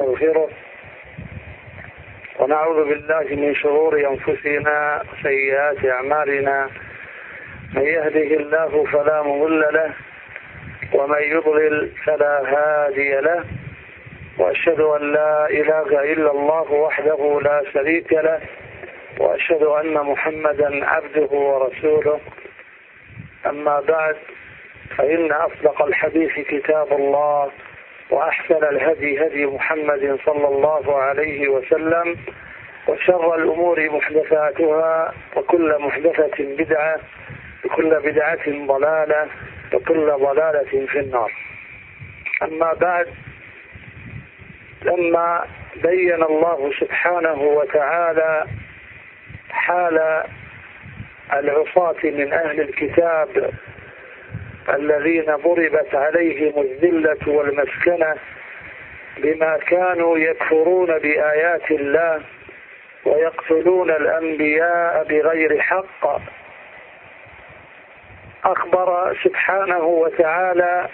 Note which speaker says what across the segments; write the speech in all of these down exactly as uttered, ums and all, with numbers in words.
Speaker 1: ونستغفره ونعوذ بالله من شرور أنفسنا وسيئات أعمالنا. من يهده الله فلا مضل له ومن يضلل فلا هادي له، وأشهد أن لا إله إلا الله وحده لا شريك له، وأشهد أن محمدا عبده ورسوله. أما بعد، فإن أصدق الحديث كتاب الله، وأحسن الهدي هدي محمد صلى الله عليه وسلم، وشر الأمور محدثاتها، وكل محدثة بدعة، وكل بدعة ضلالة، وكل ضلالة في النار. أما بعد، لما بين الله سبحانه وتعالى حال العصاة من أهل الكتاب الذين ضربت عليهم الذلة والمسكنة بما كانوا يكفرون بآيات الله ويقتلون الأنبياء بغير حق، أخبر سبحانه وتعالى،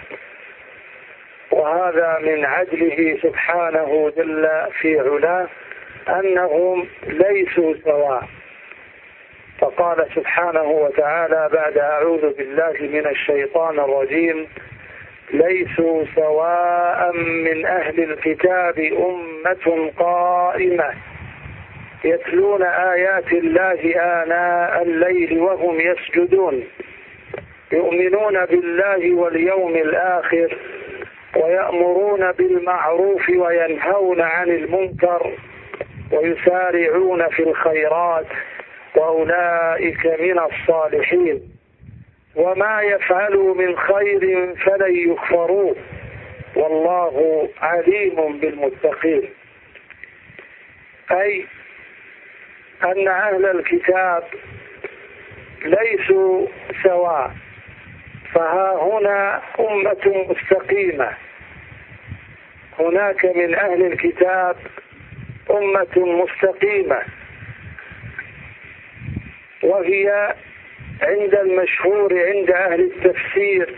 Speaker 1: وهذا من عدله سبحانه جل في علاه، أنهم ليسوا سواء. فقال سبحانه وتعالى بعد أعوذ بالله من الشيطان الرجيم: ليسوا سواء من أهل الكتاب أمة قائمة يتلون آيات الله آناء الليل وهم يسجدون يؤمنون بالله واليوم الآخر ويأمرون بالمعروف وينهون عن المنكر ويسارعون في الخيرات وأولئك من الصالحين وما يفعلوا من خير فلن يكفروه والله عليم بالمتقين. أي أن أهل الكتاب ليسوا سواء، فها هنا أمة مستقيمة. هناك من أهل الكتاب أمة مستقيمة، وهي عند المشهور عند أهل التفسير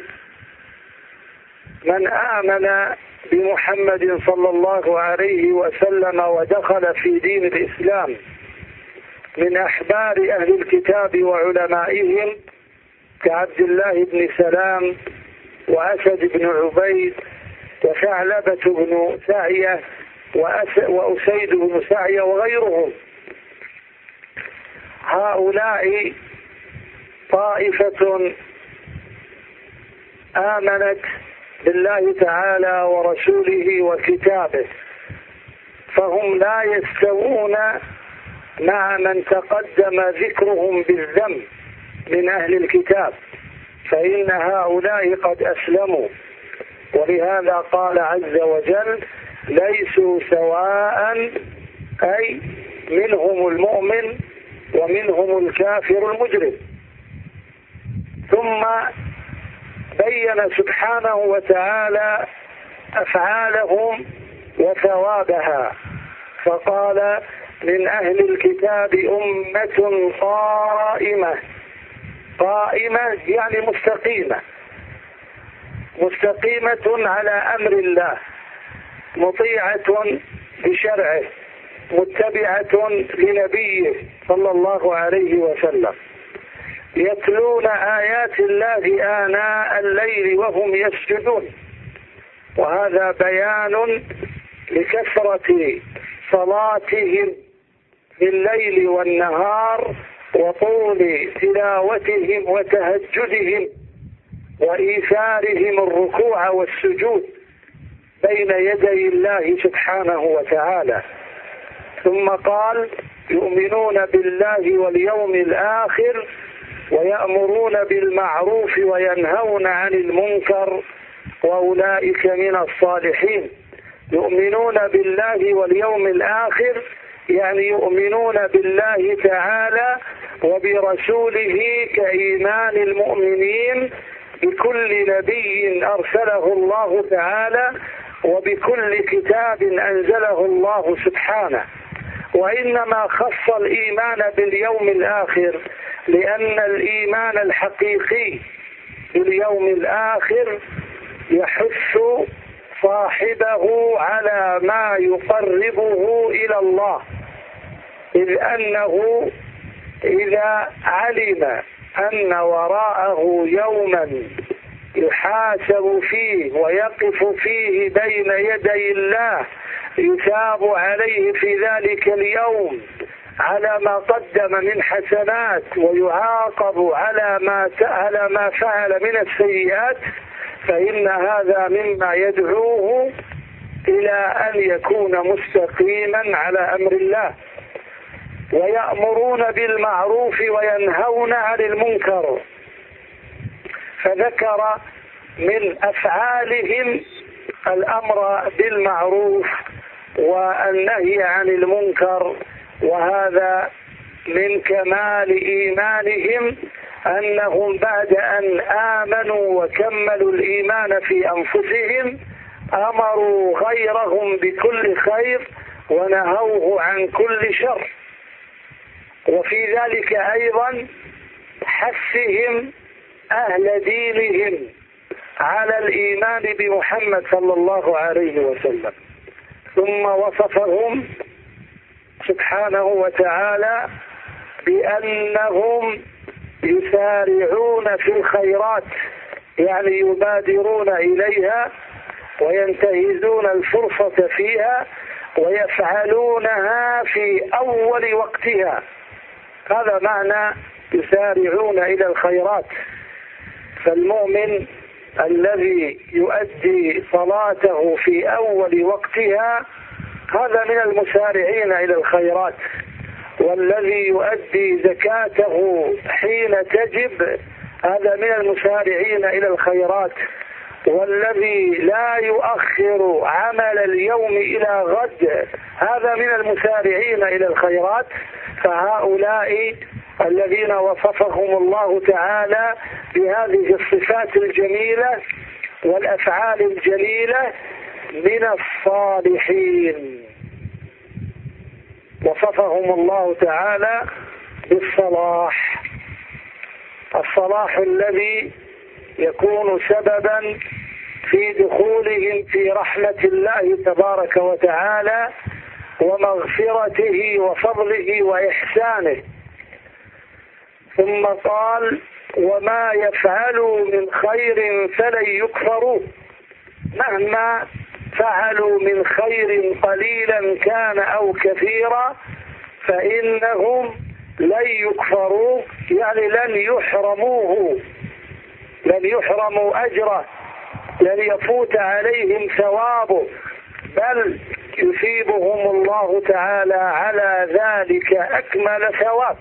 Speaker 1: من آمن بمحمد صلى الله عليه وسلم ودخل في دين الإسلام من أحبار أهل الكتاب وعلمائهم كعبد الله بن سلام وأسد بن عبيد وثعلبة بن سعية وأسيد بن سعية وغيرهم. هؤلاء طائفة آمنت بالله تعالى ورسوله وكتابه، فهم لا يستوون مع من تقدم ذكرهم بالذم من أهل الكتاب، فإن هؤلاء قد أسلموا. ولهذا قال عز وجل: ليسوا سواء، أي منهم المؤمن ومنهم الكافر المجرم. ثم بين سبحانه وتعالى أفعالهم وثوابها، فقال: من أهل الكتاب أمة قائمة. قائمة يعني مستقيمة، مستقيمة على أمر الله، مطيعة بشرعه، متبعة لنبيه صلى الله عليه وسلم، يتلون آيات الله آناء الليل وهم يسجدون. وهذا بيان لكثرة صلاتهم بالليل والنهار وطول تلاوتهم وتهجدهم وإيثارهم الركوع والسجود بين يدي الله سبحانه وتعالى. ثم قال: يؤمنون بالله واليوم الآخر ويأمرون بالمعروف وينهون عن المنكر وأولئك من الصالحين. يؤمنون بالله واليوم الآخر يعني يؤمنون بالله تعالى وبرسوله كإيمان المؤمنين بكل نبي أرسله الله تعالى وبكل كتاب أنزله الله سبحانه. وإنما خص الإيمان باليوم الآخر لأن الإيمان الحقيقي باليوم الآخر يحث صاحبه على ما يقربه إلى الله، إذ أنه إذا علم أن وراءه يوما يحاسب فيه ويقف فيه بين يدي الله يثاب عليه في ذلك اليوم على ما قدم من حسنات ويعاقب على ما على ما فعل من السيئات، فإن هذا مما يدعوه إلى أن يكون مستقيما على أمر الله. ويأمرون بالمعروف وينهون عن المنكر، فذكر من أفعالهم الأمر بالمعروف والنهي عن المنكر، وهذا من كمال إيمانهم أنهم بعد أن آمنوا وكملوا الإيمان في أنفسهم أمروا غيرهم بكل خير ونهوه عن كل شر. وفي ذلك أيضا حثهم أهل دينهم على الإيمان بمحمد صلى الله عليه وسلم، ثم وصفهم سبحانه وتعالى بأنهم يسارعون في الخيرات، يعني يبادرون إليها وينتهزون الفرصة فيها ويفعلونها في أول وقتها. هذا معنى يسارعون إلى الخيرات. فالمؤمن الذي يؤدي صلاته في أول وقتها هذا من المسارعين إلى الخيرات، والذي يؤدي زكاته حين تجب هذا من المسارعين إلى الخيرات، والذي لا يؤخر عمل اليوم إلى غد هذا من المسارعين إلى الخيرات. فهؤلاء الذين وصفهم الله تعالى بهذه الصفات الجميلة والأفعال الجليلة من الصالحين. وصفهم الله تعالى بالصلاح، الصلاح الذي يكون سببا في دخولهم في رحمة الله تبارك وتعالى ومغفرته وفضله وإحسانه. ثم قال: وما يفعلوا من خير فلن يكفروا. مهما فعلوا من خير قليلا كان أو كثيرا فإنهم لن يكفروا، يعني لن يحرموه، لن يحرموا أجره، لن يفوت عليهم ثوابه، بل يثيبهم الله تعالى على ذلك أكمل ثواب.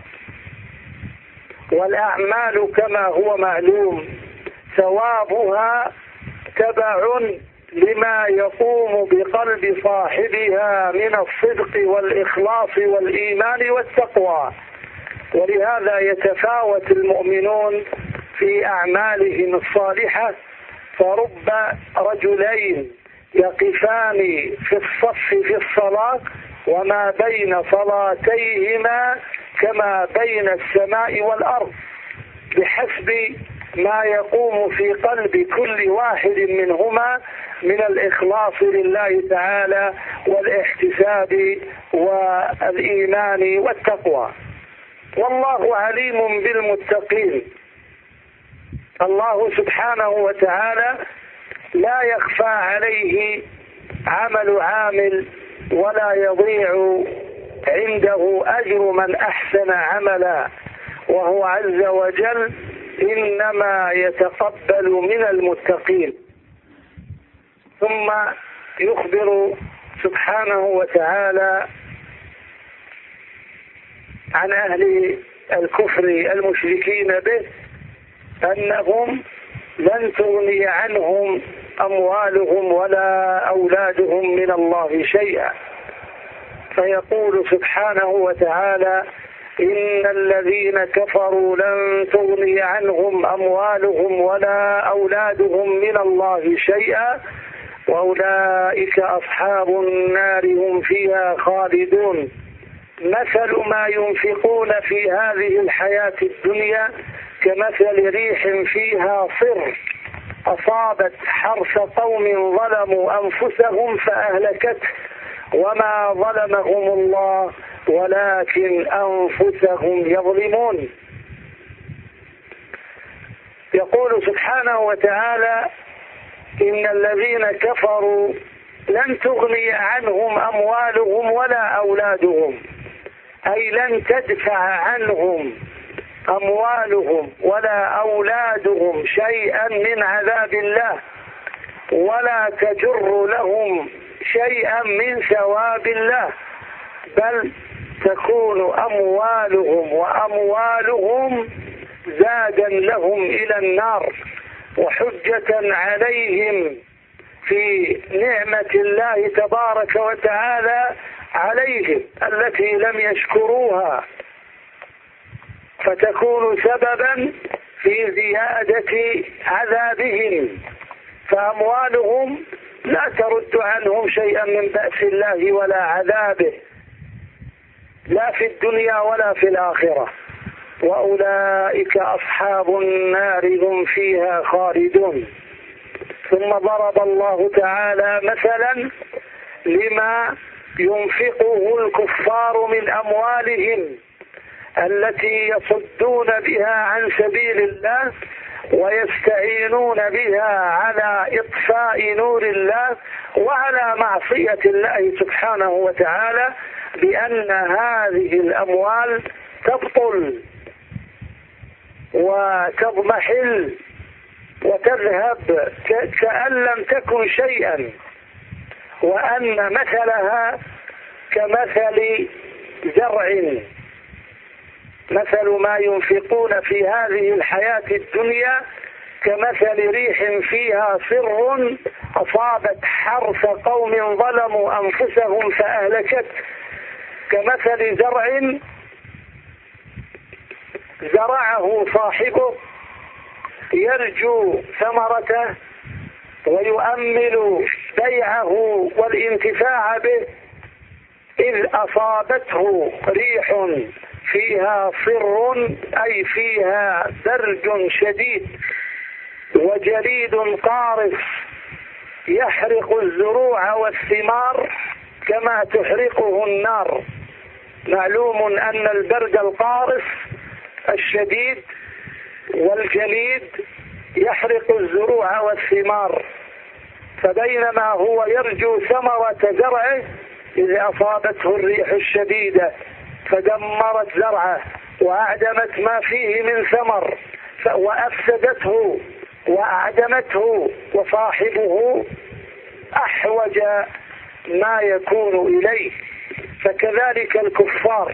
Speaker 1: والأعمال كما هو معلوم ثوابها تبع لما يقوم بقلب صاحبها من الصدق والإخلاص والإيمان والتقوى، ولهذا يتفاوت المؤمنون في أعمالهم الصالحة. فرب رجلين يقفان في الصف في الصلاة وما بين صلاتيهما كما بين السماء والأرض، بحسب ما يقوم في قلب كل واحد منهما من الإخلاص لله تعالى والاحتساب والإيمان والتقوى. والله عليم بالمتقين. الله سبحانه وتعالى لا يخفى عليه عمل عامل ولا يضيع عنده أجر من أحسن عملا، وهو عز وجل إنما يتقبل من المتقين. ثم يخبر سبحانه وتعالى عن أهل الكفر المشركين به أنهم لن تغني عنهم أموالهم ولا أولادهم من الله شيئا، فيقول سبحانه وتعالى: إن الذين كفروا لن تغني عنهم أموالهم ولا أولادهم من الله شيئا وأولئك أصحاب النار هم فيها خالدون. مثل ما ينفقون في هذه الحياة الدنيا كمثل ريح فيها صر أصابت حرث قوم ظلموا أنفسهم فأهلكته وما ظلمهم الله ولكن أنفسهم يظلمون. يقول سبحانه وتعالى إن الذين كفروا لن تغني عنهم أموالهم ولا أولادهم، أي لن تدفع عنهم أموالهم ولا أولادهم شيئا من عذاب الله، ولا تجر لهم شيئا من ثواب الله، بل تكون أموالهم وأموالهم زادا لهم إلى النار وحجة عليهم في نعمة الله تبارك وتعالى عليهم التي لم يشكروها، فتكون سببا في زيادة عذابهم. فأموالهم لا ترد عنهم شيئا من بأس الله ولا عذابه، لا في الدنيا ولا في الآخرة، وأولئك أصحاب النار هم فيها خالدون. ثم ضرب الله تعالى مثلا لما ينفقه الكفار من أموالهم التي يصدون بها عن سبيل الله ويستعينون بها على إطفاء نور الله وعلى معصية الله سبحانه وتعالى، بأن هذه الأموال تبطل وتضمحل وتذهب كأن لم تكن شيئا، وأن مثلها كمثل زرع، مثل ما ينفقون في هذه الحياة الدنيا كمثل ريح فيها صر أصابت حرث قوم ظلموا أنفسهم فأهلكت، كمثل زرع زرعه صاحبه يرجو ثمرته ويؤمل بيعه والانتفاع به، إذ أصابته ريح فيها صر أي فيها برد شديد وجليد قارس يحرق الزروع والثمار كما تحرقه النار. معلوم أن البرد القارس الشديد والجليد يحرق الزروع والثمار، فبينما هو يرجو ثمرة زرعه إذ أصابته الريح الشديدة فدمرت زرعه وأعدمت ما فيه من ثمر وأفسدته وأعدمته، وصاحبه أحوج ما يكون إليه. فكذلك الكفار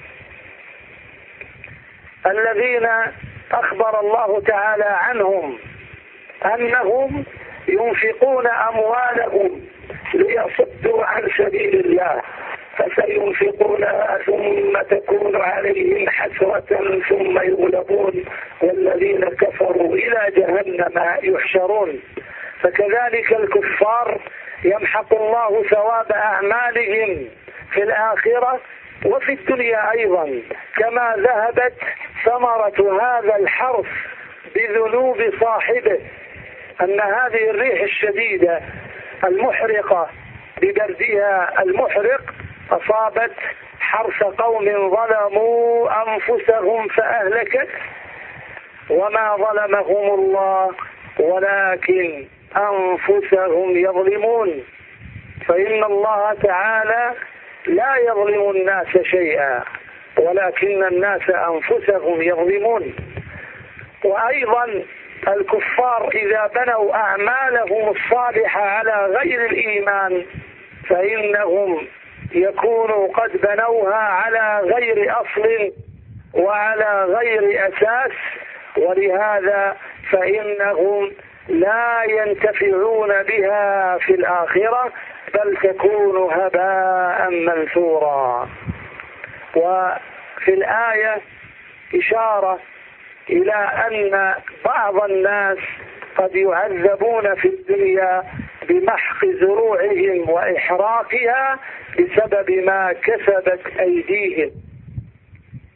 Speaker 1: الذين أخبر الله تعالى عنهم أنهم ينفقون أموالهم ليصدوا عن سبيل الله فسينفقونها ثم تكون عليهم حسرة ثم يغلبون والذين كفروا إلى جهنم يحشرون. فكذلك الكفار يمحق الله ثواب أعمالهم في الآخرة وفي الدنيا أيضا، كما ذهبت ثمرة هذا الحرث بذنوب صاحبه، أن هذه الريح الشديدة المحرقة ببردها المحرق أصابت حرث قوم ظلموا أنفسهم فأهلكت وما ظلمهم الله ولكن أنفسهم يظلمون. فإن الله تعالى لا يظلم الناس شيئا ولكن الناس أنفسهم يظلمون. وأيضا الكفار إذا بنوا أعمالهم الصالحة على غير الإيمان فإنهم يكونوا قد بنوها على غير أصل وعلى غير أساس، ولهذا فإنهم لا ينتفعون بها في الآخرة بل تكون هباء منثورا. وفي الآية إشارة إلى أن بعض الناس قد يعذبون في الدنيا بمحق زروعهم وإحراقها بسبب ما كسبت أيديهم.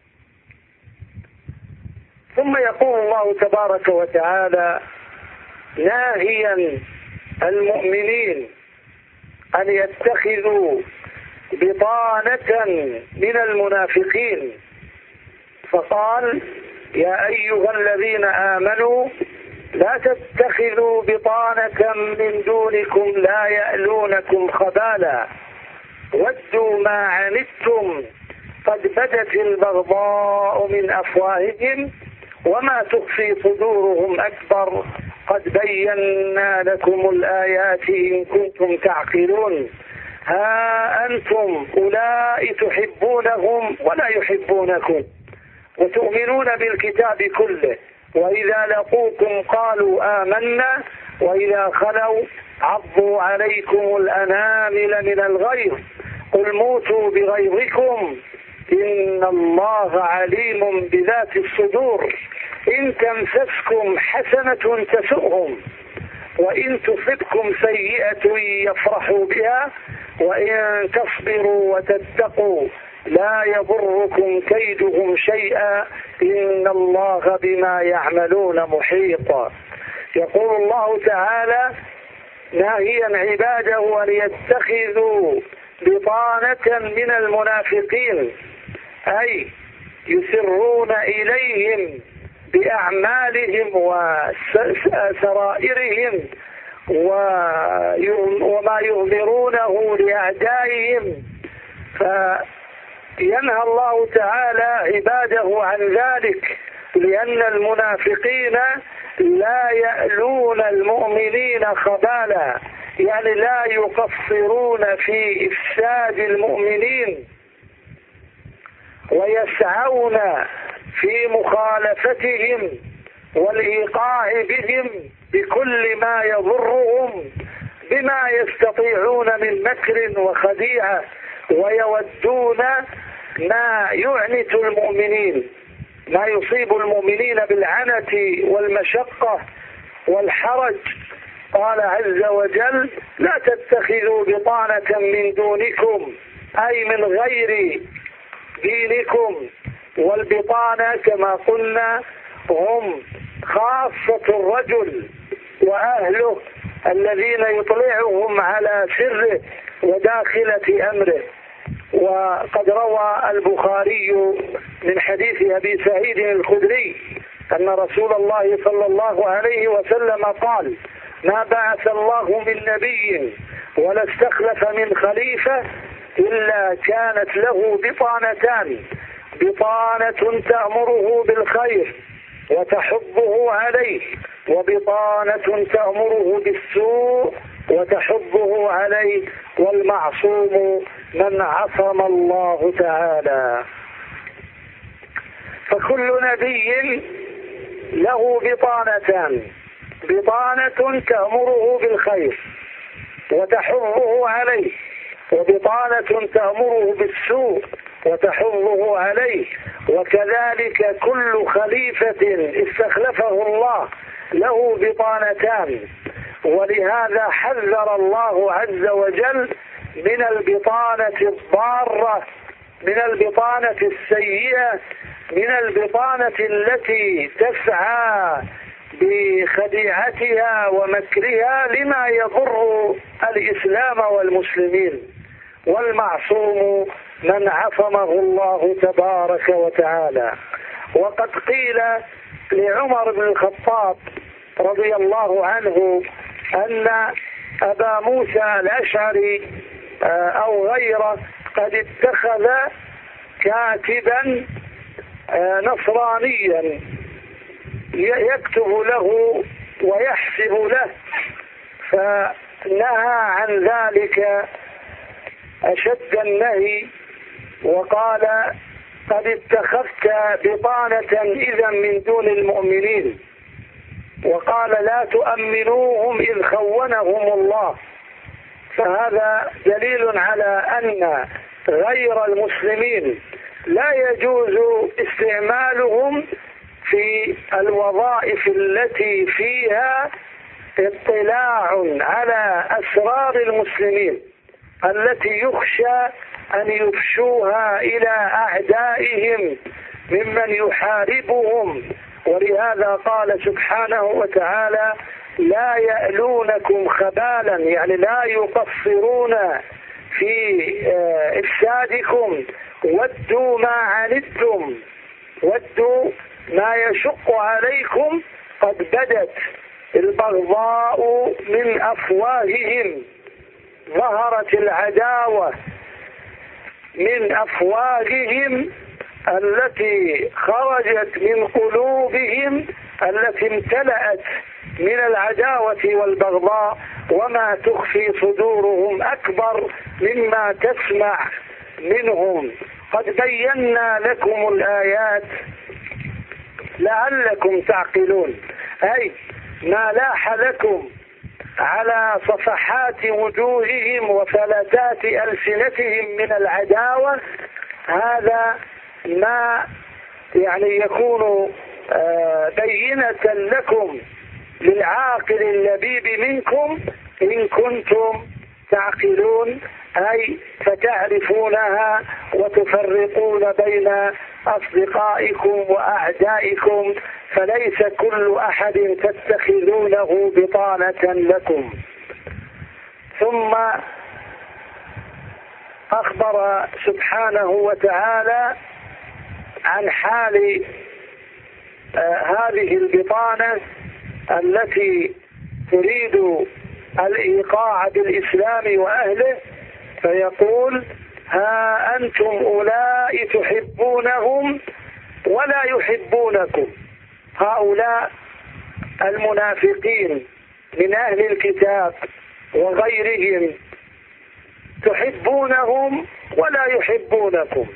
Speaker 1: ثم يقول الله تبارك وتعالى ناهيا المؤمنين أن يتخذوا بطانة من المنافقين، فقال: يا أيها الذين آمنوا لا تتخذوا بطانة من دونكم لا يألونكم خبالا ودوا ما عنتم قد بدت البغضاء من أفواههم وما تخفي صدورهم أكبر قد بينا لكم الآيات إن كنتم تعقلون. ها أنتم أولئك تحبونهم ولا يحبونكم وتؤمنون بالكتاب كله وإذا لقوكم قالوا آمنا وإذا خلوا عضوا عليكم الأنامل من الغيظ قل موتوا بغيظكم إن الله عليم بذات الصدور إن تمسسكم حسنة تسؤهم وإن تصبكم سيئة يفرحوا بها وإن تصبروا وتتقوا لا يضركم كيدهم شيئا إن الله بما يعملون محيط. يقول الله تعالى ناهيا عباده أن يتخذوا بطانة من المنافقين، أي يسرون إليهم بأعمالهم وسرائرهم وما يظهرونه لأعدائهم، فينهى الله تعالى عباده عن ذلك، لأن المنافقين لا يألون المؤمنين خبالا، يعني لا يقصرون في إفساد المؤمنين ويسعون في مخالفتهم والإيقاع بهم بكل ما يضرهم بما يستطيعون من مكر وخديعة، ويودون ما يعنت المؤمنين، ما يصيب المؤمنين بالعنة والمشقة والحرج. قال عز وجل: لا تتخذوا بطانة من دونكم، أي من غير دينكم. والبطانة كما قلنا هم خاصة الرجل وأهله الذين يطلعهم على سره وداخلة أمره. وقد روى البخاري من حديث أبي سعيد الخدري أن رسول الله صلى الله عليه وسلم قال: ما بعث الله من نبي ولا استخلف من خليفة إلا كانت له بطانتان، بطانة تأمره بالخير وتحضه عليه، وبطانة تأمره بالسوء وتحضه عليه، والمعصوم من عصم الله تعالى. فكل نبي له بطانتان، بطانة تأمره بالخير وتحضه عليه، وبطانة تأمره بالسوء وتحضه عليه. وكذلك كل خليفة استخلفه الله له بطانتان، ولهذا حذر الله عز وجل من البطانة الضارة، من البطانة السيئة، من البطانة التي تسعى بخديعتها ومكرها لما يضر الإسلام والمسلمين. والمعصوم من عصمه الله تبارك وتعالى. وقد قيل لعمر بن الخطاب رضي الله عنه أن أبا موسى الأشعري أو غيره قد اتخذ كاتبا نصرانيا يكتب له ويحسب له، فنهى عن ذلك أشد النهي وقال: قد اتخذت بطانة إذا من دون المؤمنين، وقال: لا تؤمنوهم إذ خونهم الله. فهذا دليل على أن غير المسلمين لا يجوز استعمالهم في الوظائف التي فيها اطلاع على أسرار المسلمين التي يخشى أن يفشوها إلى أعدائهم ممن يحاربهم. ولهذا قال سبحانه وتعالى: لا يألونكم خبالا، يعني لا يقصرون في إفسادكم. ودوا ما عنتم، ودوا ما يشق عليكم، قد بدت البغضاء من أفواههم، ظهرت العداوة من أفواههم التي خرجت من قلوبهم، التي امتلأت من العداوة والبغضاء، وما تخفي صدورهم أكبر مما تسمع منهم. قد بينا لكم الآيات لعلكم تعقلون، أي ما لاح لكم على صفحات وجوههم وفلتات ألسنتهم من العداوة، هذا ما يعني يكون بينة لكم للعاقل اللبيب منكم إن كنتم تعقلون، أي فتعرفونها وتفرقون بين أصدقائكم وأعدائكم، فليس كل أحد تتخذونه بطانة لكم. ثم أخبر سبحانه وتعالى عن حال آه هذه البطانة التي تريد الإيقاع بالإسلام وأهله، فيقول: ها أنتم أولئك تحبونهم ولا يحبونكم. هؤلاء المنافقين من أهل الكتاب وغيرهم تحبونهم ولا يحبونكم،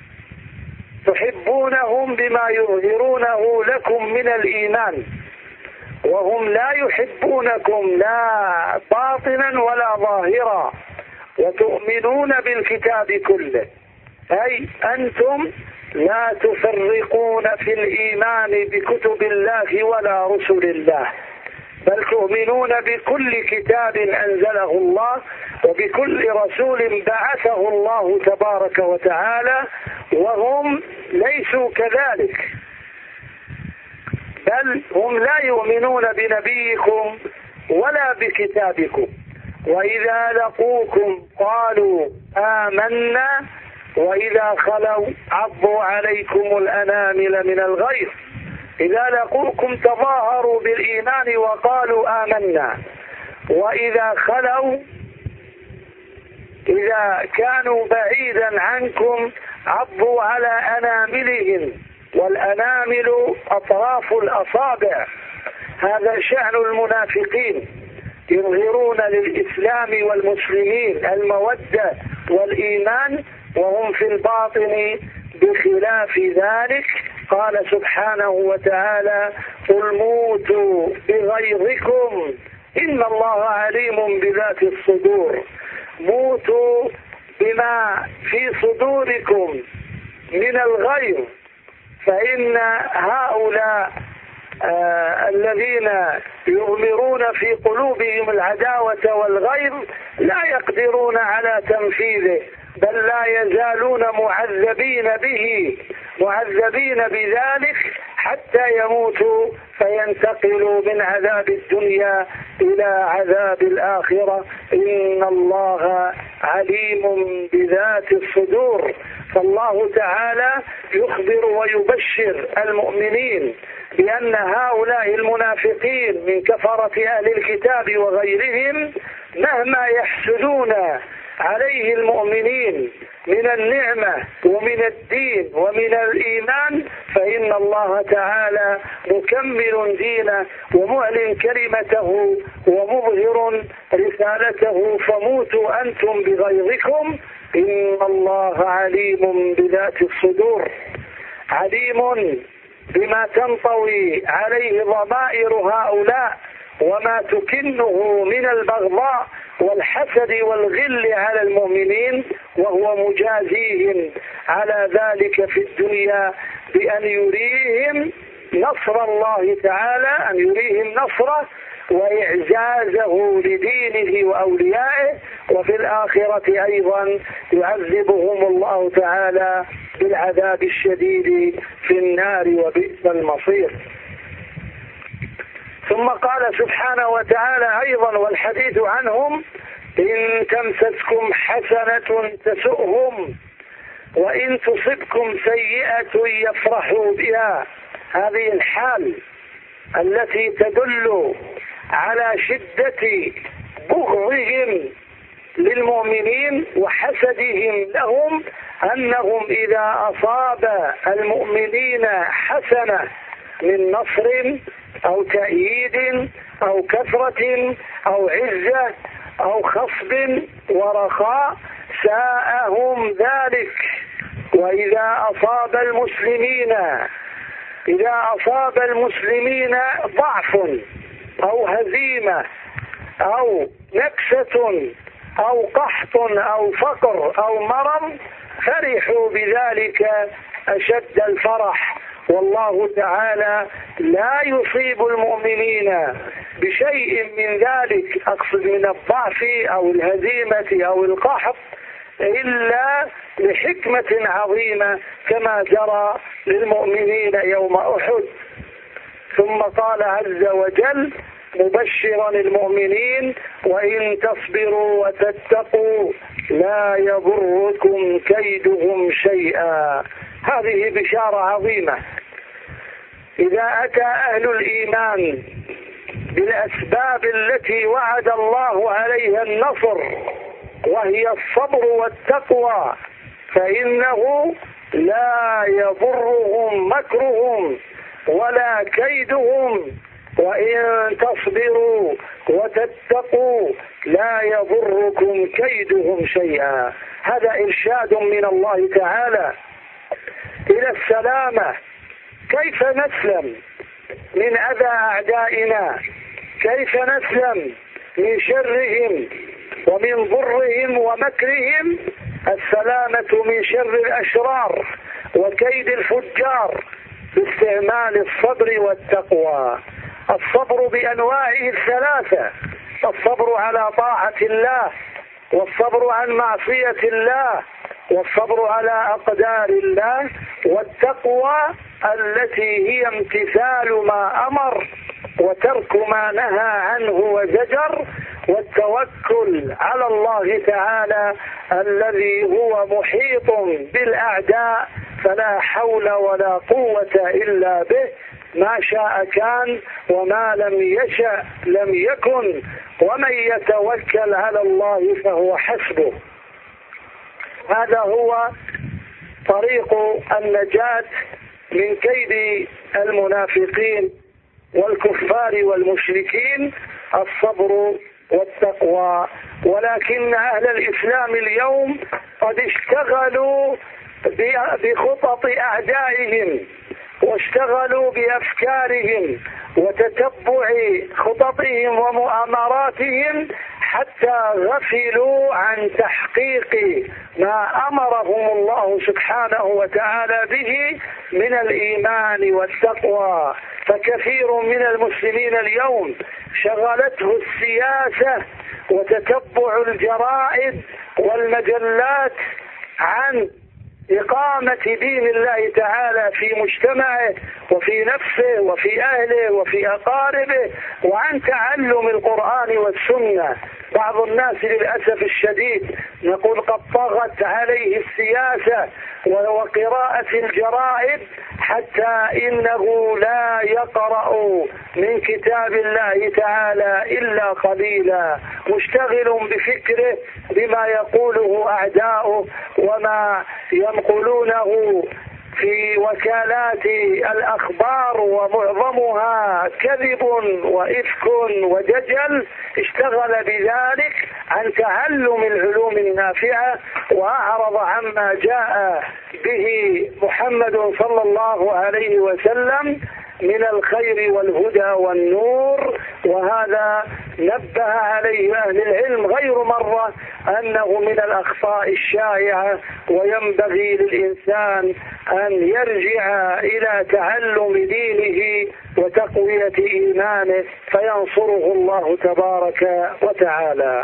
Speaker 1: تحبونهم بما يظهرونه لكم من الإيمان، وهم لا يحبونكم لا باطنا ولا ظاهرا، وتؤمنون بالكتاب كله، أي أنتم لا تفرقون في الإيمان بكتب الله ولا رسل الله، بل تؤمنون بكل كتاب أنزله الله وبكل رسول بعثه الله تبارك وتعالى، وهم ليسوا كذلك، بل هم لا يؤمنون بنبيكم ولا بكتابكم. وإذا لقوكم قالوا آمنا وإذا خلوا عضوا عليكم الأنامل من الغيظ. إذا لقوكم تظاهروا بالإيمان وقالوا آمنا، وإذا خلوا إذا كانوا بعيدا عنكم عضوا على أناملهم، والأنامل أطراف الأصابع. هذا شأن المنافقين، يظهرون للإسلام والمسلمين المودة والإيمان، وهم في الباطن بخلاف ذلك. قال سبحانه وتعالى: قل موتوا بغيظكم إن الله عليم بذات الصدور. موتوا بما في صدوركم من الغيظ، فإن هؤلاء آه الذين يغمرون في قلوبهم العداوة والغيظ لا يقدرون على تنفيذه، بل لا يزالون معذبين به معذبين بذلك حتى يموتوا فينتقلوا من عذاب الدنيا إلى عذاب الآخرة. إن الله عليم بذات الصدور. فالله تعالى يخبر ويبشر المؤمنين بأن هؤلاء المنافقين من كفرة أهل الكتاب وغيرهم مهما يحسدون عليه المؤمنين من النعمة ومن الدين ومن الإيمان، فإن الله تعالى مكمل دينه ومعلن كلمته ومظهر رسالته. فموتوا أنتم بغيظكم إن الله عليم بذات الصدور، عليم بما تنطوي عليه ضمائر هؤلاء وما تكنه من البغضاء والحسد والغل على المؤمنين، وهو مجازيهم على ذلك في الدنيا بأن يريهم نصر الله تعالى، أن يريهم نصره وإعزازه لدينه وأوليائه، وفي الآخرة أيضا يعذبهم الله تعالى بالعذاب الشديد في النار وبئس المصير. ثم قال سبحانه وتعالى أيضا والحديث عنهم: إن تمسسكم حسنة تسؤهم وإن تصبكم سيئة يفرحوا بها. هذه الحال التي تدل على شدة بغضهم للمؤمنين وحسدهم لهم، أنهم إذا أصاب المؤمنين حسنة من نصر أو تأييد أو كثرة أو عزة أو خصب ورخاء ساءهم ذلك. وإذا أصاب المسلمين إذا أصاب المسلمين ضعف أو هزيمة أو نكسة أو قحط أو فقر أو مرض فرحوا بذلك أشد الفرح. والله تعالى لا يصيب المؤمنين بشيء من ذلك، أقصد من الضعف أو الهزيمة أو القحط، إلا لحكمة عظيمة كما جرى للمؤمنين يوم أحد. ثم قال عز وجل مبشرا المؤمنين: وإن تصبروا وتتقوا لا يضركم كيدهم شيئا. هذه بشارة عظيمة. إذا أتى أهل الإيمان بالأسباب التي وعد الله عليها النصر وهي الصبر والتقوى فإنه لا يضرهم مكرهم ولا كيدهم، وإن تصبروا وتتقوا لا يضركم كيدهم شيئا. هذا إرشاد من الله تعالى إلى السلامة. كيف نسلم من أذى أعدائنا؟ كيف نسلم من شرهم ومن ضرهم ومكرهم؟ السلامة من شر الأشرار وكيد الفجار باستعمال الصبر والتقوى. الصبر بأنواعه الثلاثة: الصبر على طاعة الله، والصبر عن معصية الله، والصبر على أقدار الله، والتقوى التي هي امتثال ما أمر وترك ما نهى عنه وزجر، والتوكل على الله تعالى الذي هو محيط بالأعداء فلا حول ولا قوة إلا به، ما شاء كان وما لم يشأ لم يكن، ومن يتوكل على الله فهو حسبه. هذا هو طريق النجاة من كيد المنافقين والكفار والمشركين، الصبر والتقوى. ولكن أهل الإسلام اليوم قد اشتغلوا بخطط أعدائهم واشتغلوا بأفكارهم وتتبع خططهم ومؤامراتهم حتى غفلوا عن تحقيق ما أمرهم الله سبحانه وتعالى به من الإيمان والتقوى. فكثير من المسلمين اليوم شغلته السياسة وتتبع الجرائد والمجلات عن إقامة دين الله تعالى في مجتمعه وفي نفسه وفي أهله وفي أقاربه، وعن تعلم القرآن والسنة. بعض الناس للأسف الشديد نقول قد طغت عليه السياسة وقراءة الجرائد حتى إنه لا يقرأ من كتاب الله تعالى إلا قليلا، مشتغل بفكره بما يقوله أعداؤه وما ينقلونه في وكالات الأخبار، ومعظمها كذب وإفك ودجل. اشتغل بذلك عن تعلم العلوم النافعة وأعرض عما جاء به محمد صلى الله عليه وسلم من الخير والهدى والنور. وهذا نبه عليه أهل العلم غير مرة أنه من الأخطاء الشائعة، وينبغي للإنسان أن يرجع إلى تعلم دينه وتقوية إيمانه فينصره الله تبارك وتعالى.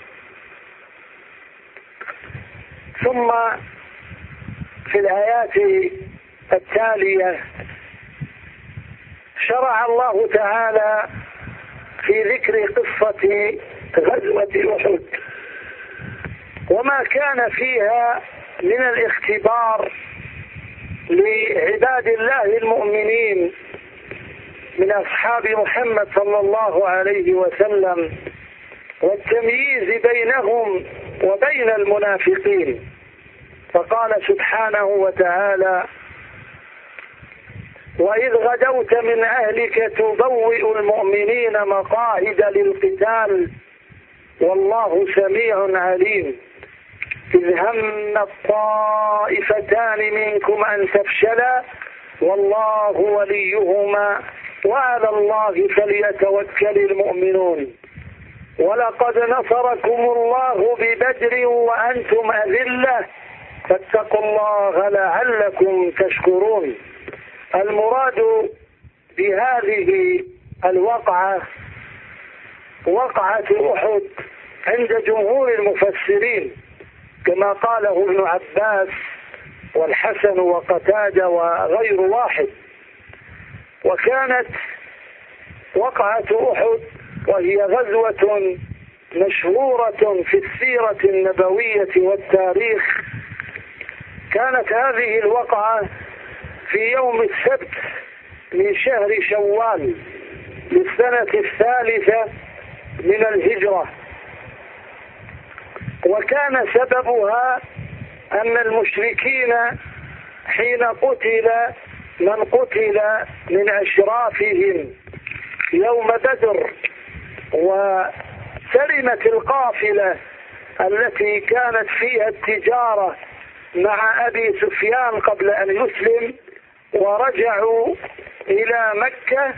Speaker 1: ثم في الآيات التالية شرع الله تعالى في ذكر قصة غزوة أحد وما كان فيها من الاختبار لعباد الله المؤمنين من أصحاب محمد صلى الله عليه وسلم والتمييز بينهم وبين المنافقين. فقال سبحانه وتعالى: وإذ غدوت من أهلك تبوئ المؤمنين مقاعد للقتال والله سميع عليم إذ هم الطائفتان منكم أن تفشلا والله وليهما وعلى الله فليتوكل المؤمنون ولقد نصركم الله ببدر وأنتم أذلة فاتقوا الله لعلكم تشكرون. المراد بهذه الوقعة وقعة أحد عند جمهور المفسرين كما قاله ابن عباس والحسن وقتادة وغير واحد. وكانت وقعة أحد وهي غزوة مشهورة في السيرة النبوية والتاريخ. كانت هذه الوقعة في يوم السبت من شهر شوال للسنة الثالثة من الهجرة، وكان سببها أن المشركين حين قتل من قتل من أشرافهم يوم بدر وسلمت القافلة التي كانت فيها التجارة مع أبي سفيان قبل أن يسلم ورجعوا إلى مكة،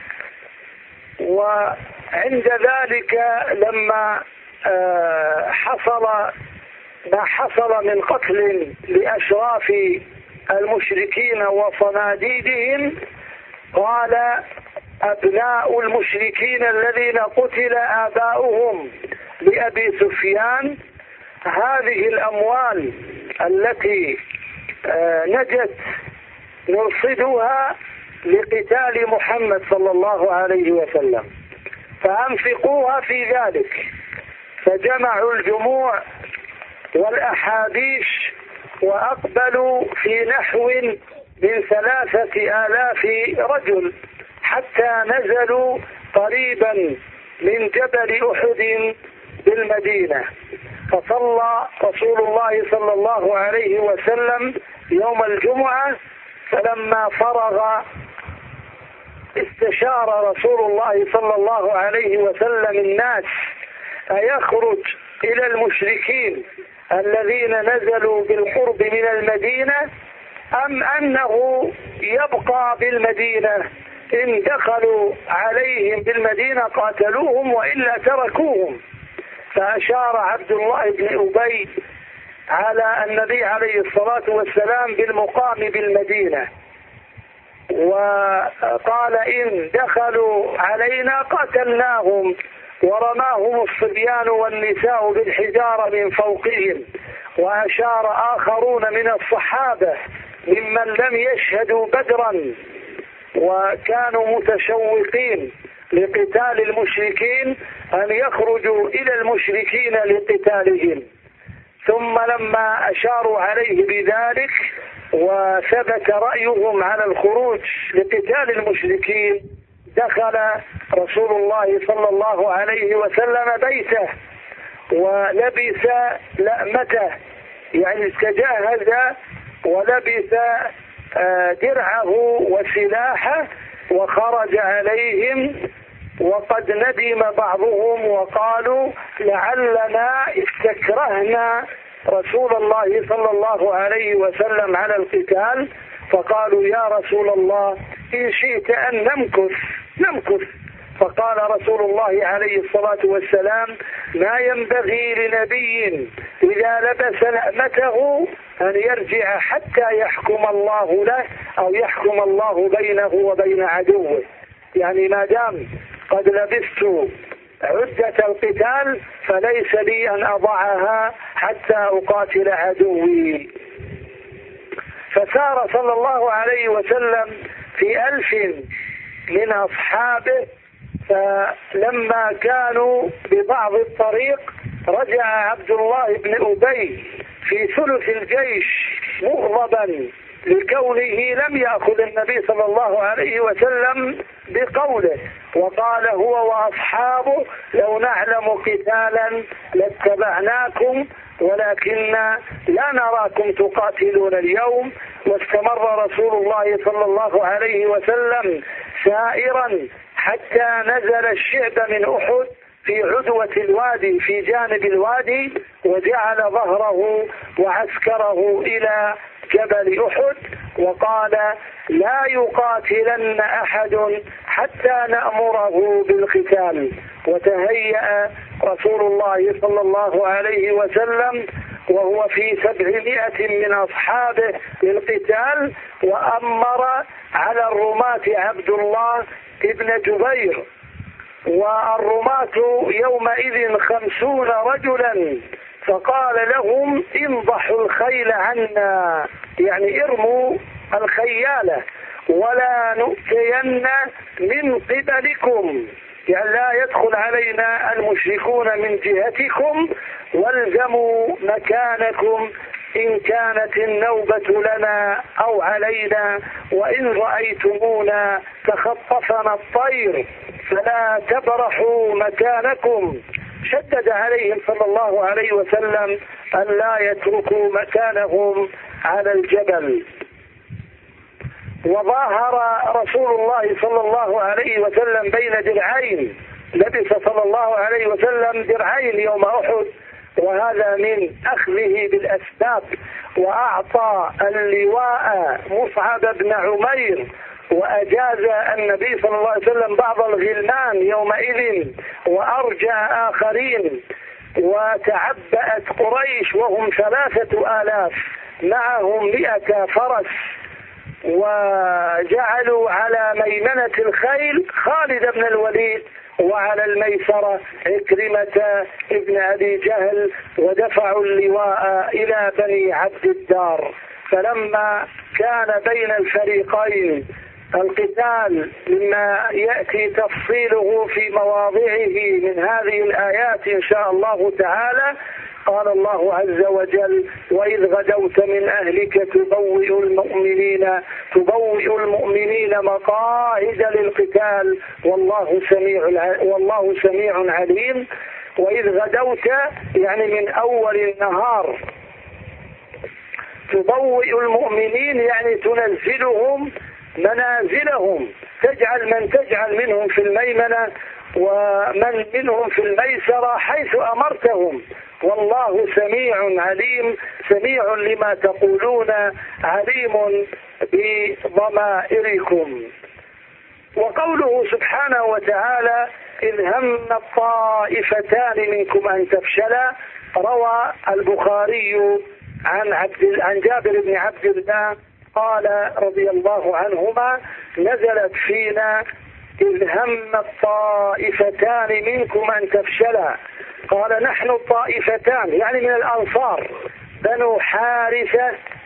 Speaker 1: وعند ذلك لما حصل ما حصل من قتل لأشراف المشركين وصناديدهم قال أبناء المشركين الذين قتل آباؤهم لأبي سفيان هذه الأموال التي نجت نرصدها لقتال محمد صلى الله عليه وسلم فأنفقوها في ذلك. فجمعوا الجموع والأحابيش وأقبلوا في نحو من ثلاثة آلاف رجل حتى نزلوا قريبا من جبل أحد بالمدينة. فصلى رسول الله صلى الله عليه وسلم يوم الجمعة، فلما فرغ استشار رسول الله صلى الله عليه وسلم الناس أيخرج إلى المشركين الذين نزلوا بالقرب من المدينة أم أنه يبقى بالمدينة، إن دخلوا عليهم بالمدينة قاتلوهم وإلا تركوهم. فأشار عبد الله بن أبي على النبي عليه الصلاة والسلام بالمقام بالمدينة وقال إن دخلوا علينا قتلناهم، ورماهم الصبيان والنساء بالحجارة من فوقهم. وأشار آخرون من الصحابة ممن لم يشهدوا بدرا وكانوا متشوقين لقتال المشركين أن يخرجوا إلى المشركين لقتالهم. ثم لما أشاروا عليه بذلك وثبت رأيهم على الخروج لقتال المشركين دخل رسول الله صلى الله عليه وسلم بيته ولبس لأمته، يعني استجهز ولبس درعه وسلاحه وخرج عليهم. وقد ندم بعضهم وقالوا لعلنا استكرهنا رسول الله صلى الله عليه وسلم على القتال، فقالوا يا رسول الله إن شئت أن نمكث نمكث. فقال رسول الله عليه الصلاة والسلام ما ينبغي لنبي إذا لبس لأمته أن يرجع حتى يحكم الله له أو يحكم الله بينه وبين عدوه، يعني ما دام قد لبست عدة القتال فليس لي أن أضعها حتى أقاتل عدوي. فسار صلى الله عليه وسلم في ألف من أصحابه فلما كانوا ببعض الطريق رجع عبد الله بن أبي في ثلث الجيش مغضبا لكونه لم يأخذ النبي صلى الله عليه وسلم بقوله، وقال هو وأصحابه لو نعلم قتالا لاتبعناكم ولكن لا نراكم تقاتلون اليوم. واستمر رسول الله صلى الله عليه وسلم سائرا حتى نزل الشعب من أحد في عدوة الوادي في جانب الوادي، وجعل ظهره وعسكره إلى جبل أحد، وقال لا يقاتلن أحد حتى نأمره بالقتال. وتهيأ رسول الله صلى الله عليه وسلم وهو في سبعمائة من أصحابه للقتال، وأمر على الرماة عبد الله ابن جبير، والرماة يومئذ خمسون رجلا، فقال لهم انضحوا الخيل عنا، يعني ارموا الخيالة ولا نؤتين من قبلكم، يعني لا يدخل علينا المشركون من جهتكم، والزموا مكانكم إن كانت النوبة لنا أو علينا، وإن رأيتمونا تخطفنا الطير فلا تبرحوا مكانكم. شدد عليهم صلى الله عليه وسلم أن لا يتركوا مكانهم على الجبل. وظاهر رسول الله صلى الله عليه وسلم بين درعين، لبس صلى الله عليه وسلم درعين يوم أحد، وهذا من أخذه بالأسباب. وأعطى اللواء مصعب بن عمير، وأجاز النبي صلى الله عليه وسلم بعض الغلمان يومئذ وأرجع آخرين. وتعبأت قريش وهم ثلاثة آلاف معهم مئة فرس، وجعلوا على ميمنة الخيل خالد بن الوليد، وعلى الميسرة عكرمة ابن أبي جهل، ودفعوا اللواء إلى بني عبد الدار. فلما كان بين الفريقين القتال مما يأتي تفصيله في مواضعه من هذه الآيات إن شاء الله تعالى، قال الله عز وجل وإذ غدوت من أهلك تبوئ المؤمنين تبوئ المؤمنين مقاعد للقتال والله سميع والله سميع عليم. وإذ غدوت يعني من أول النهار، تبوئ المؤمنين يعني تنزلهم منازلهم، تجعل من تجعل منهم في الميمنة ومن منهم في الميسرة حيث أمرتهم، والله سميع عليم، سميع لما تقولون عليم بضمائركم. وقوله سبحانه وتعالى إذ هم الطائفتان منكم أن تفشلا، روى البخاري عن عبد عن جابر بن عبد الله قال رضي الله عنهما نزلت فينا إذ هم الطائفتان منكم أن تفشلا، قال نحن الطائفتان يعني من الأنصار بنو حارثة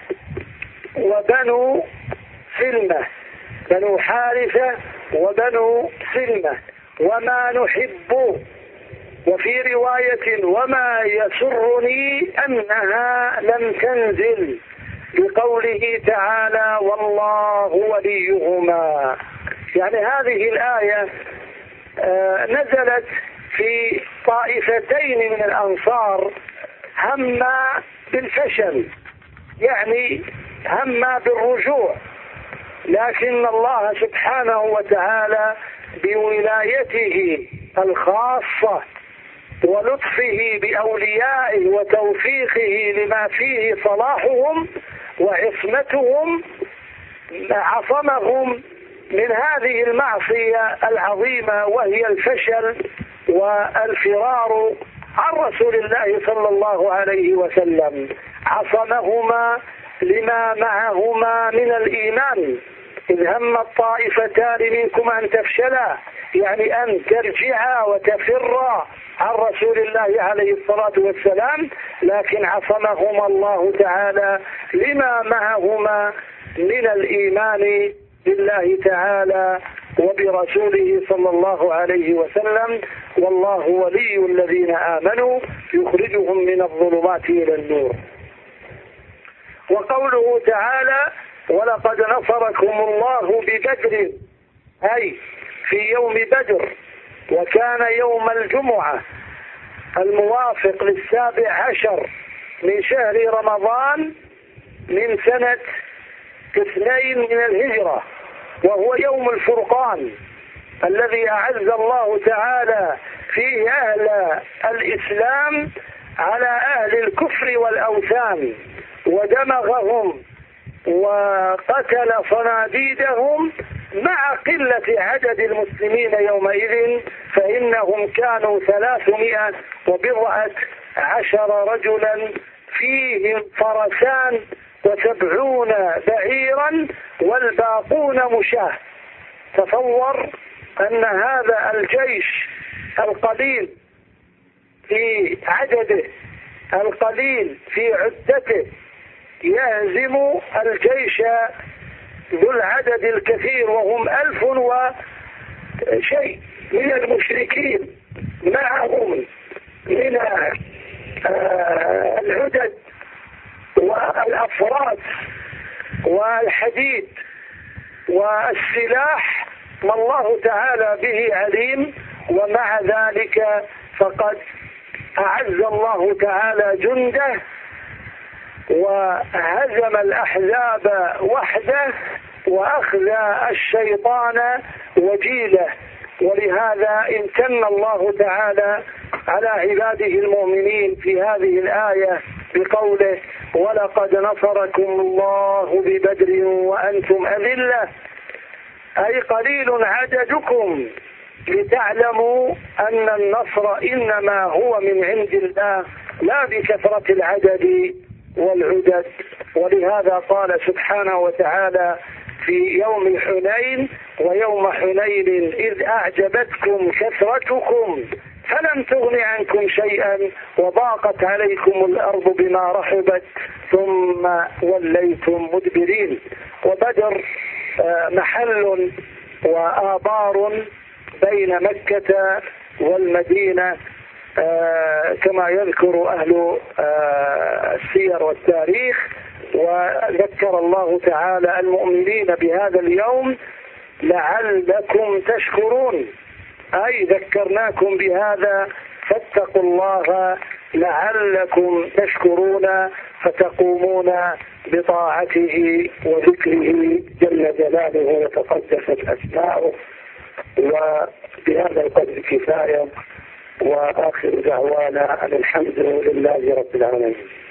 Speaker 1: وبنو سلمة، بنو حارثة وبنو سلمة، وما نحب، وفي رواية وما يسرني أنها لم تنزل، بقوله تعالى والله وليهما. يعني هذه الآية نزلت في طائفتين من الأنصار هما بالفشل، يعني هما بالرجوع، لكن الله سبحانه وتعالى بولايته الخاصة ولطفه بأوليائه وتوفيقه لما فيه صلاحهم وعصمتهم عصمهم من هذه المعصية العظيمة وهي الفشل والفرار عن رسول الله صلى الله عليه وسلم، عصمهما لما معهما من الإيمان. إذ هم الطائفتان منكم أن تفشلا يعني أن ترجعا وتفرا عن رسول الله عليه الصلاة والسلام، لكن عصمهما الله تعالى لما معهما من الإيمان بالله تعالى وبرسوله صلى الله عليه وسلم، والله ولي الذين آمنوا يخرجهم من الظلمات إلى النور. وقوله تعالى: ولقد نصركم الله ببدر، أي في يوم بدر، وكان يوم الجمعة الموافق للسابع عشر من شهر رمضان من سنة اثنين من الهجرة، وهو يوم الفرقان الذي أعز الله تعالى فيه أهل الإسلام على أهل الكفر والأوثان، ودمغهم وقتل صناديدهم مع قلة عدد المسلمين يومئذ، فإنهم كانوا ثلاثمائة وبضعة عشر رجلا، فيهم فرسان وسبعون بعيرا والباقون مشاة. تصور أن هذا الجيش القليل في عدده القليل في عدته يهزم الجيش ذو العدد الكثير، وهم ألف وشيء من المشركين معهم من العدد والأفراد والحديد والسلاح ما الله تعالى به عليم. ومع ذلك فقد أعز الله تعالى جنده وهزم الأحزاب وحده وأخذ الشيطان وجيله. ولهذا امتن الله تعالى على عباده المؤمنين في هذه الآية بقوله: ولقد نصركم الله ببدر وأنتم أذلة، أي قليل عددكم، لتعلموا أن النصر إنما هو من عند الله لا بكثرة العدد والعدد. ولهذا قال سبحانه وتعالى في يوم حنين: ويوم حنين إذ أعجبتكم كثرتكم فلم تغن عنكم شيئا وضاقت عليكم الأرض بما رحبت ثم وليتم مدبرين. وبدر محل وآبار بين مكة والمدينة كما يذكر أهل السير والتاريخ. وذكر الله تعالى المؤمنين بهذا اليوم لعلكم تشكرون، أي ذكرناكم بهذا فاتقوا الله لعلكم تشكرون فتقومون بطاعته وذكره جل جلاله وتقدست أسماؤه. وبهذا القدر كفاية، وآخر دعوانا أن الحمد لله رب العالمين.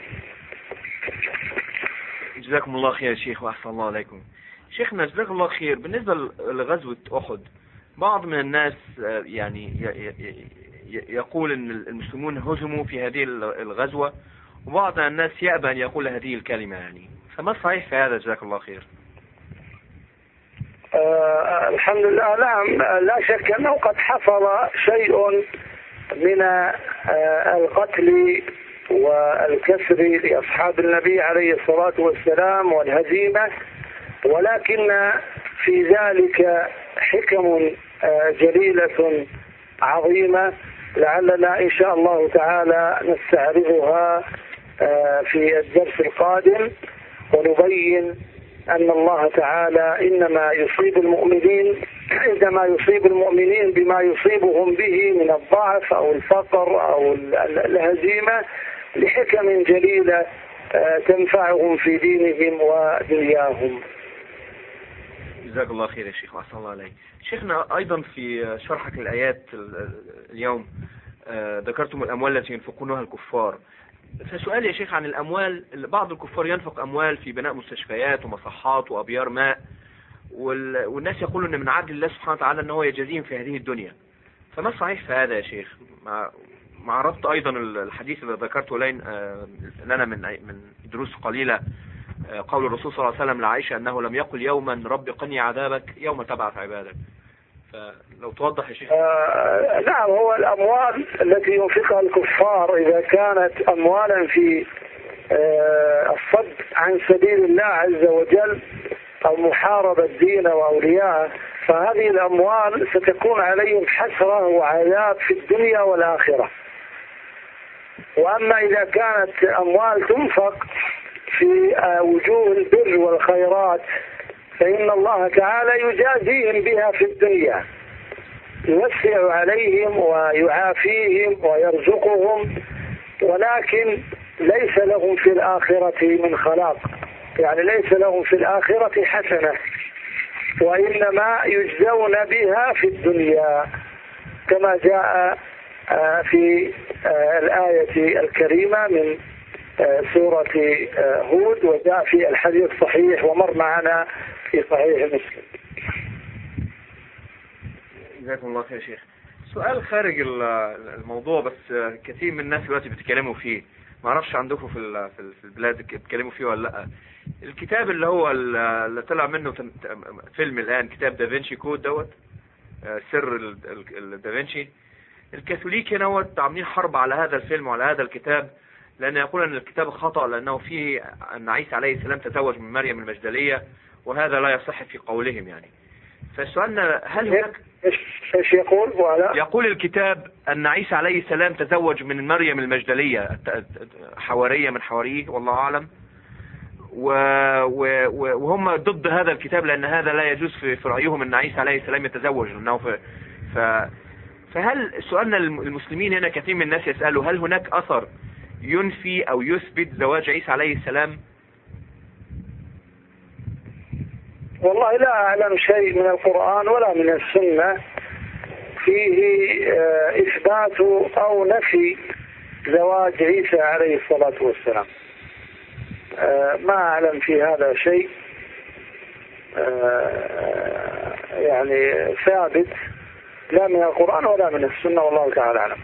Speaker 2: جزاكم الله خير يا شيخ وأحسن الله عليكم. شيخنا جزاك الله خير، بالنسبة لغزوة أحد بعض من الناس يعني يقول أن المسلمون هزموا في هذه الغزوة، وبعض الناس يأبى أن يقول هذه الكلمة، يعني فما صحيح في هذا؟ جزاك الله خير.
Speaker 1: آه الحمد لله. نعم، لا شك أنه قد حصل شيء من آه القتل والكسر لأصحاب النبي عليه الصلاة والسلام والهزيمة، ولكن في ذلك حكم آه جليلة عظيمة لعلنا إن شاء الله تعالى نستعرضها آه في الدرس القادم، ونبين أن الله تعالى إنما يصيب المؤمنين عندما يصيب المؤمنين بما يصيبهم به من الضعف أو الفقر أو الهزيمة لحكم جليلة تنفعهم في دينهم ودنياهم.
Speaker 2: جزاك الله خير يا شيخ وأحسن الله عليك. شيخنا أيضا في شرحك الآيات اليوم ذكرتم الأموال التي ينفقونها الكفار. فسؤال يا شيخ عن الأموال، بعض الكفار ينفق أموال في بناء مستشفيات ومصحات وأبيار ماء، والناس يقولون أن من عدل الله سبحانه وتعالى أنه يجازيهم في هذه الدنيا، فما صحيح في هذا يا شيخ؟ مع مع ربط أيضا الحديث الذي ذكرته لنا من من دروس قليلة، قول الرسول صلى الله عليه وسلم لعائشة أنه لم يقل يوما رب قني عذابك يوم تبعث عبادك. فلو توضح يا شيخ.
Speaker 1: آه نعم، هو الأموال التي ينفقها الكفار إذا كانت أموالا في آه الصد عن سبيل الله عز وجل أو محاربة الدين وأولياءه فهذه الأموال ستكون عليهم حسرة وعذاب في الدنيا والآخرة. وأما إذا كانت أموال تنفق في وجوه البر والخيرات فإن الله تعالى يجازيهم بها في الدنيا، يوسع عليهم ويعافيهم ويرزقهم، ولكن ليس لهم في الآخرة من خلاق، يعني ليس لهم في الآخرة حسنة، وإنما يجزون بها في الدنيا كما جاء في الآية الكريمة من سورة هود، وجاء في الحديث الصحيح ومر معنا في صحيح مسلم.
Speaker 2: جزاكم الله خير شيخ. سؤال خارج الموضوع بس كثير من الناس دلوقتي بيتكلموا فيه، ما اعرفش عندكم في في البلاد بيتكلموا فيه ولا لا. الكتاب اللي هو اللي طلع منه فيلم الآن، كتاب دافنشي كود دوت، سر دافنشي، الكاثوليك هنا عاملين حرب على هذا الفيلم وعلى هذا الكتاب، لأن يقول أن الكتاب خطأ، لأنه فيه أن عيسى عليه السلام تزوج من مريم المجدلية، وهذا لا يصح في قولهم يعني. فسؤالنا هل هناك
Speaker 1: ايش يقول؟ ولا
Speaker 2: يقول الكتاب أن عيسى عليه السلام تزوج من مريم المجدلية، حوارية من حواريه والله أعلم، وهم ضد هذا الكتاب لأن هذا لا يجوز في رأيهم أن عيسى عليه السلام يتزوج. لأنه ف... ف... فهل سؤالنا المسلمين هنا كثير من الناس يسألوا هل هناك أثر ينفي أو يثبت زواج عيسى عليه السلام؟
Speaker 1: والله لا أعلم شيء من القرآن ولا من السنة فيه إثبات أو نفي زواج عيسى عليه الصلاة والسلام. ما أعلم في هذا شيء يعني ثابت لا من القرآن ولا من السنة، والله تعالى أعلم.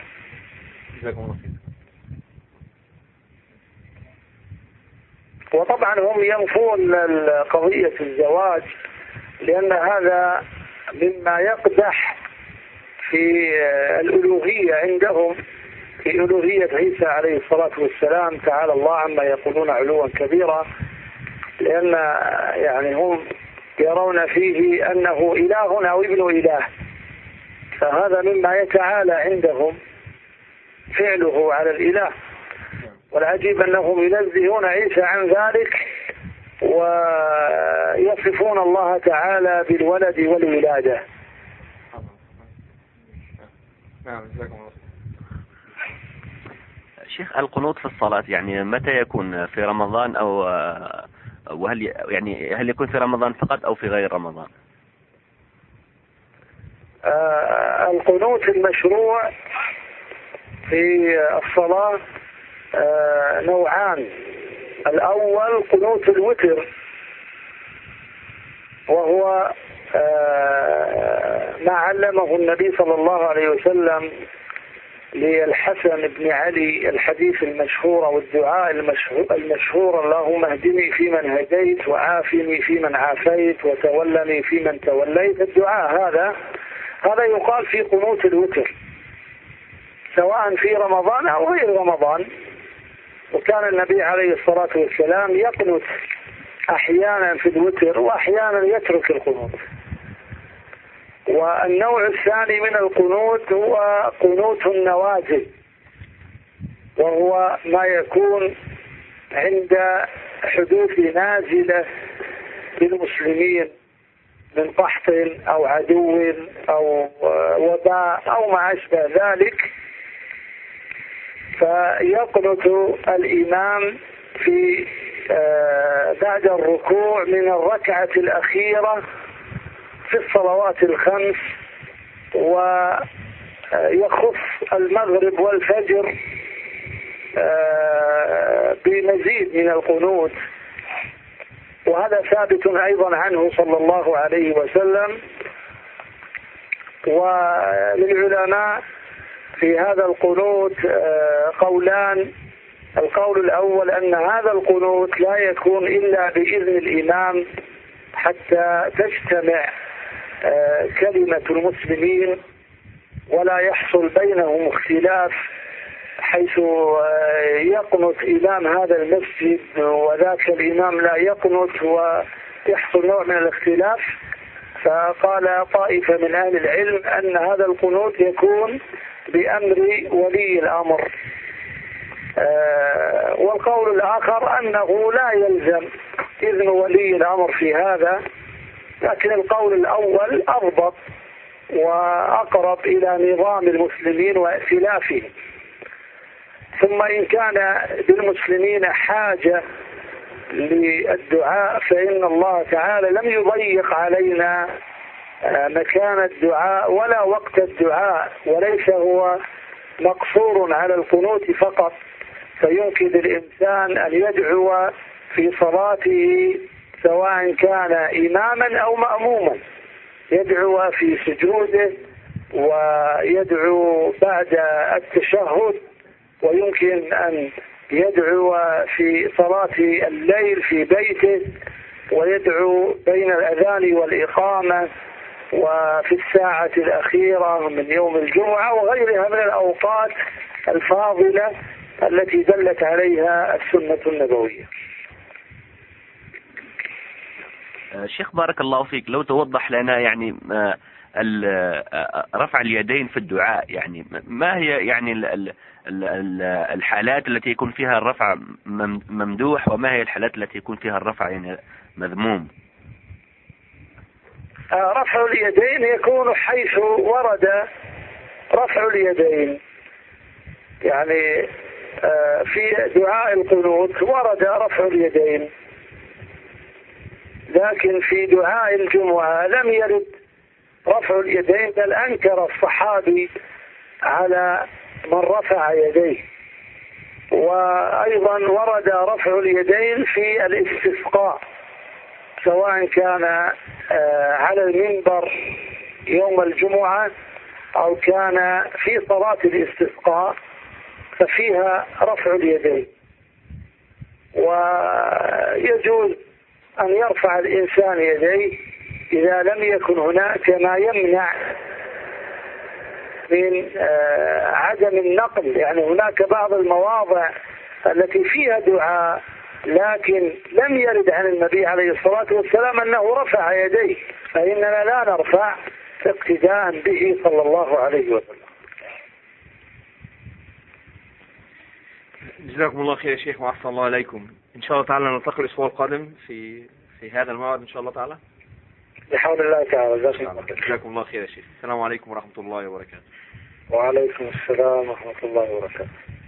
Speaker 1: وطبعا هم ينفون قضية الزواج لأن هذا مما يقدح في الألوهية عندهم، في ألوهية عيسى عليه الصلاة والسلام، تعالى الله عما يقولون علوا كبيرا، لأن يعني هم يرون فيه أنه إله أو ابن إله، فهذا مما يتعالى عندهم فعله على الإله. والعجيب أنهم ينزهون عيسى عن ذلك ويصفون الله تعالى بالولد والولادة.
Speaker 2: نعم جزاكم الله.
Speaker 3: شيخ، القنوت في الصلاة يعني متى يكون؟ في رمضان أو وهل يعني هل يكون في رمضان فقط أو في غير رمضان؟
Speaker 1: آه القنوت المشروع في الصلاة آه نوعان. الأول قنوت الوتر، وهو آه ما علمه النبي صلى الله عليه وسلم للحسن بن علي، الحديث المشهور والدعاء المشهور, المشهور اللهم اهدني فيمن هديت وعافني فيمن عافيت وتولني فيمن توليت. الدعاء هذا هذا يقال في قنوت الوتر سواء في رمضان أو غير رمضان، وكان النبي عليه الصلاة والسلام يقنت أحيانا في الوتر وأحيانا يترك القنوت. والنوع الثاني من القنوت هو قنوت النوازل، وهو ما يكون عند حدوث نازلة للمسلمين من قحط أو عدو أو وباء أو ما أشبه ذلك، فيقنت الإمام في بعد الركوع من الركعة الأخيرة في الصلوات الخمس، ويخص المغرب والفجر بمزيد من القنوت، وهذا ثابت أيضا عنه صلى الله عليه وسلم. وللعلماء في هذا القنوت قولان. القول الأول أن هذا القنوت لا يكون إلا بإذن الإمام حتى تجتمع كلمة المسلمين ولا يحصل بينهم اختلاف، حيث يقنط إمام هذا المسجد وذاك الإمام لا يقنط ويحصل نوع من الاختلاف. فقال طائفة من أهل العلم أن هذا القنوت يكون بأمر ولي الأمر، آه والقول الآخر أنه لا يلزم إذن ولي الأمر في هذا، لكن القول الأول أضبط وأقرب إلى نظام المسلمين وائتلافهم. ثم إن كان بالمسلمين حاجة للدعاء فإن الله تعالى لم يضيق علينا مكان الدعاء ولا وقت الدعاء، وليس هو مقصور على القنوت فقط، فيمكن للإنسان أن يدعو في صلاته سواء كان إماما أو مأموما، يدعو في سجوده ويدعو بعد التشهد، ويمكن أن يدعو في صلاة الليل في بيته، ويدعو بين الأذان والإقامة وفي الساعة الأخيرة من يوم الجمعة وغيرها من الأوقات الفاضلة التي دلت عليها السنة النبوية.
Speaker 3: شيخ بارك الله فيك، لو توضح لنا يعني رفع اليدين في الدعاء، يعني ما هي يعني الحالات التي يكون فيها الرفع ممدوح، وما هي الحالات التي يكون فيها الرفع يعني مذموم؟
Speaker 1: رفع اليدين يكون حيث ورد رفع اليدين، يعني في دعاء القنوت ورد رفع اليدين، لكن في دعاء الجمعة لم يرد رفع اليدين، بل أنكر الصحابي على من رفع يديه. وأيضا ورد رفع اليدين في الاستسقاء، سواء كان على المنبر يوم الجمعة أو كان في صلاة الاستسقاء، ففيها رفع اليدين. ويجوز أن يرفع الإنسان يديه إذا لم يكن هناك ما يمنع من عدم النقل، يعني هناك بعض المواضع التي فيها دعاء لكن لم يرد عن النبي عليه الصلاة والسلام أنه رفع يديه، فإننا لا نرفع اقتداء به صلى الله عليه وسلم.
Speaker 2: جزاكم الله خير يا شيخ وأحسن الله عليكم. إن شاء الله تعالى نلتقي الأسبوع القادم في في هذا الموعد إن شاء الله تعالى.
Speaker 1: بحول الله تعالى.
Speaker 2: جزاكم الله خير يا شيخ. السلام عليكم ورحمة الله وبركاته.
Speaker 1: وعليكم السلام ورحمة الله وبركاته.